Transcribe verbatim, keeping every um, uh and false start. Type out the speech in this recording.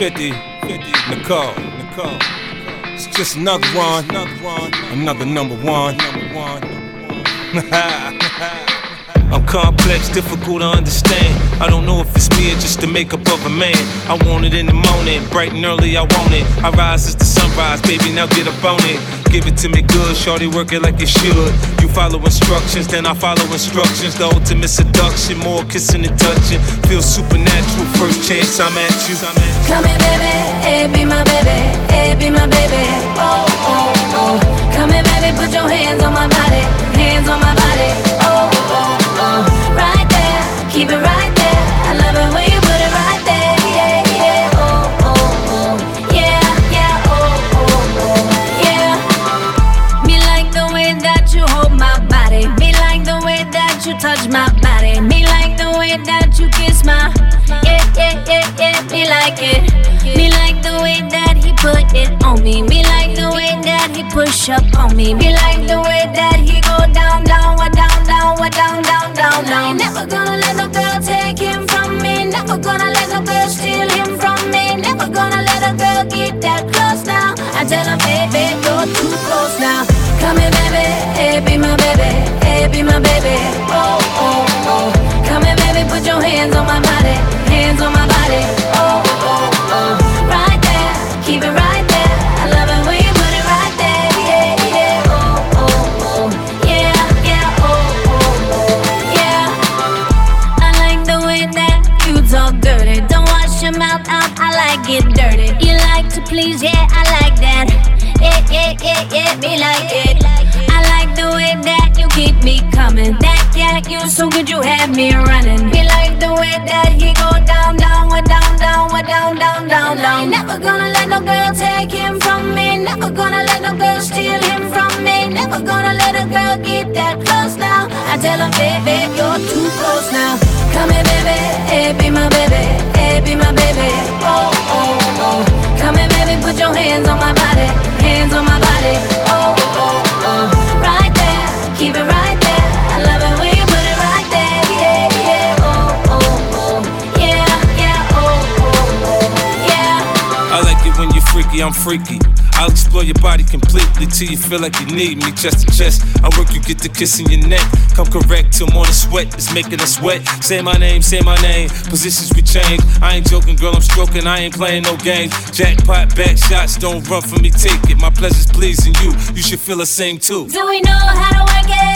fifty, fifty, Nicole, Nicole. It's just another one, another number one. I'm complex, difficult to understand. I don't know if it's me or just the makeup of a man. I want it in the morning, bright and early, I want it. I rise as the sunrise, baby, now get up on it. Give it to me good, shorty, work it like you should. You follow instructions, then I follow instructions. The ultimate seduction, more kissing and touching. Feel supernatural, first chance I'm at you. Come here, baby, hey, be my baby, hey, be my baby. Oh, oh, oh. Come here, baby, put your hands on my body, hands on my body. Oh, oh, oh. Right there, keep it right there. I love it when you put it right there. Yeah, yeah, oh, oh, oh. Yeah, yeah, oh, oh, oh. Yeah. Me like the way that you hold my body. Me like the way that you touch my body. Me like the way that you kiss my. Yeah, yeah, yeah, yeah. Me like it. Me like the way that he put it on me. Me like the way that he push up on me. Me like the way that he go down, down, wa down, down, wa down, down, down, down. Never gonna let no girl take him from me. Never gonna let no girl steal him from me. Never gonna let a girl get that close now. I tell her, baby, you're too close now. Come here, baby, hey, be my baby, hey, be my baby. Oh, oh, oh. Come here, baby, put your hands on my body, hands on my body. Oh, oh, oh. Right there, keep it right there. I love it when you put it right there. Yeah, yeah, oh, oh, oh. Yeah, yeah, oh, oh, oh. Yeah. I like the way that you talk dirty. Don't wash your mouth out, I like it dirty. You like to please, yeah, I like that. Yeah, yeah, yeah, yeah, me like it. I like the way that you keep me coming. That cat, you so good, you have me running. Me like the way that he go down, down, wa down, down, wa down, down, down, down. Never gonna let no girl take him from me. Never gonna let no girl steal him from me. Never gonna let a girl get that close now. I tell her, baby, you're too close now. Come here, baby, hey, be my baby, hey, be my baby. Oh, oh, oh. Come here, baby, put your hands on my body, hands on my body. Oh, oh, oh. Right there, keep it right there. I love it when you put it right there. Yeah, yeah, oh, oh, oh. Yeah, yeah, oh, oh, oh. Yeah. I like it when you're freaky, I'm freaky. I'll explore your body completely till you feel like you need me. Chest to chest, I work you, get the kiss in your neck. Come correct till morning sweat, it's making us wet. Say my name, say my name, positions we change. I ain't joking, girl, I'm stroking, I ain't playing no games. Jackpot, back shots, don't run from me, take it. My pleasure's pleasing you, you should feel the same too. Do we know how to work it?